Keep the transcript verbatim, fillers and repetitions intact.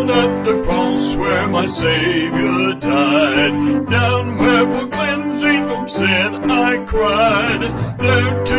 Down at the cross where my Savior died, down where for cleansing from sin I cried, there to